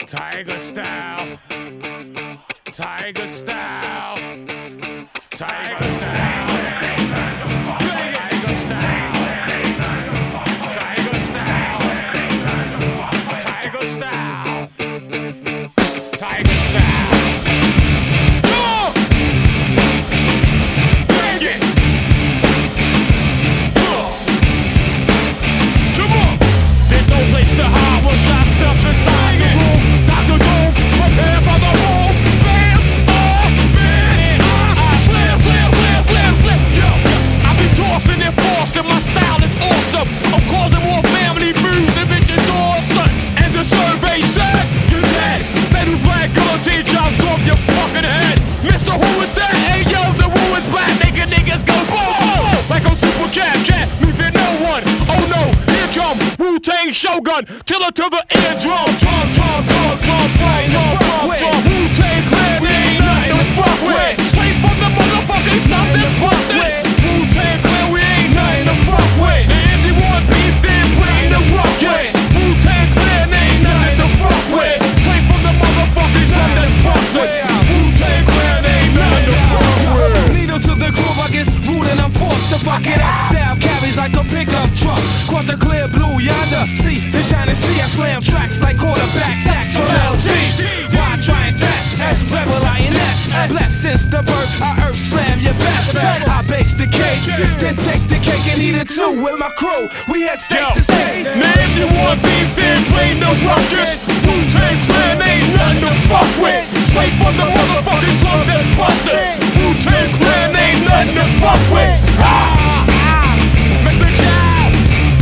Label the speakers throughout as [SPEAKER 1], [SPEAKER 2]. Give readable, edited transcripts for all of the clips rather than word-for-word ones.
[SPEAKER 1] Tiger style, Tiger style, Tiger style, Tiger style, Tiger style, Tiger style, Tiger style. Bring it. Come on. There's no place to hide once I stepped inside the room. Dr. Doom, prepare for the room. Bam, bam, slam, slam, slam, slam, slam. Yo, I be tossing and forcing. My style is awesome. I'm causing more family moves than Richard Dawson. And the survey said you're dead. Fatal flag guillotine chops off your fucking head. Mister, who is that? Hey yo, the rule is black, making niggas go boom. Like I'm Super Cat, can't leave it no one. Oh no, here come Wu-Tang Shogun, killer to the eardrum. Drum, drum, drum, drum, drum, drum, drum, drum. Wu-Tang Clan ain't nothing to fuck with. Straight from the motherfuckers, nothing busted. Wu-Tang Clan, we ain't nothing to fuck with. And if you want beef, then bring the ruckus. Wu-Tang Clan ain't nothing to fuck with. Straight from the motherfuckers, nothing busted. Wu-Tang Clan ain't nothing to fuck with.
[SPEAKER 2] Needle to the groove, I get rude and I'm forced to fuck it up. Sound carries like a pickup truck. Cross the clear blue yonder. See the shining sea, I slam tracks like quarterback sacks from LT. Why try and test? Rebel INS. Blessed since the birth, I earth slam your best. I bakes the cake, then take the cake and eat it too with my crew. We had steak to stay.
[SPEAKER 1] Now if you want beef, then bring the ruckus. Wu-Tang Clan ain't nothing to fuck with. Straight from the motherfuckers, London busted. Wu-Tang Clan ain't nothing to fuck with. Make the child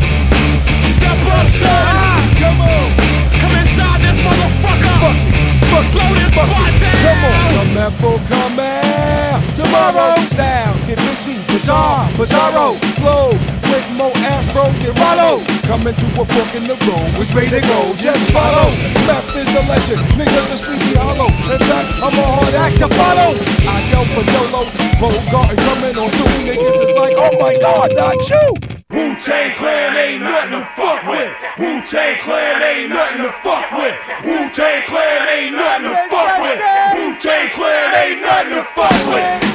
[SPEAKER 1] step up, son. Come on, come inside this motherfucker. Blow this spot down.
[SPEAKER 3] Come on, come and come out. Tomorrow down, get busy, bizarre, bizarro, flow with more afro than Rollo. Coming to a fork in the road, which way they go, just follow. Left is the legend, niggas are sleepy hollow. In fact, I'm a hard act to follow. I yell for Dolo, Bogart coming on through. Niggas is like, oh my God, not you.
[SPEAKER 1] Wu-Tang Clan ain't nothing to fuck with. Wu-Tang Clan ain't nothing to fuck with. Wu-Tang Clan ain't nothing to fuck with. Wu-Tang Clan ain't nothing to fuck with.